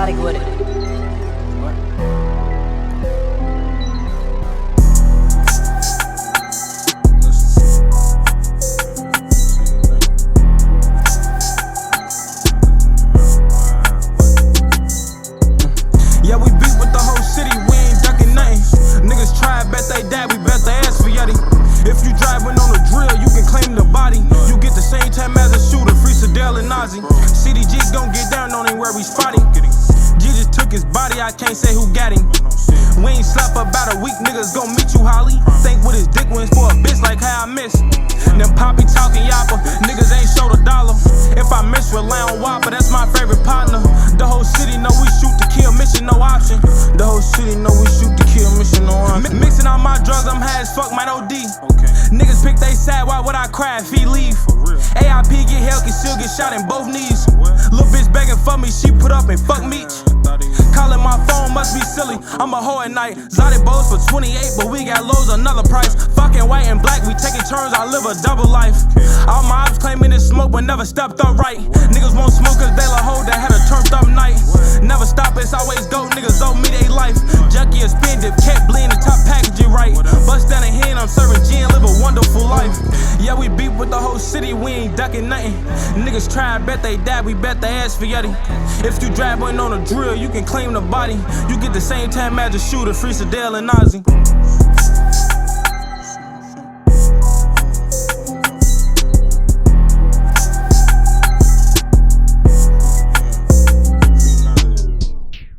Exotic with it. Yeah, we beat with the whole city, we ain't ducking nothing. Niggas try, bet they die, we bet they ass for Yeti. If you driving on a drill, you can claim the body. You get the same time as a shooter, free Sadell and Nazi. CDG gon' get down on him where we spotty. G just took his body, I can't say who got him. We ain't slept about a week, niggas gon' meet you, Holly. Think with his dick wins for a bitch like how I miss. Them poppy talking yapper, niggas ain't showed a dollar. If I miss, rely on Whopper, that's my favorite partner. The whole city know we shoot to kill, mission no option. The whole city know we shoot to kill, mission no option. Mixing all my drugs, I'm high as fuck, might OD. Niggas pick they side, why would I cry if he leave? AIP get held, can still get shot in both knees. Little bitch begging for me, she put up and fuck Meech. Calling my phone must be silly, I'm a hoe at night. Zotty bows for 28, but we got lows, another price. Fucking white and black, we taking turns, I live a double life. All my ops claiming it's smoke, but never stepped up right. Niggas won't smoke cause they la hold that had a turned up night. Never stop, it's always go, niggas owe me they life. Junkie and spin dip, cat blend, the top packaging right. Bust down a hand, I'm serving gin, live a wonderful life. Yeah, we beat with the whole city, we ain't ducking nothing. Niggas try, bet they die, we bet they ass for Yeti. If you driving on a drill, you can claim the body. You get the same time as a shooter, free Sadell and Nazi.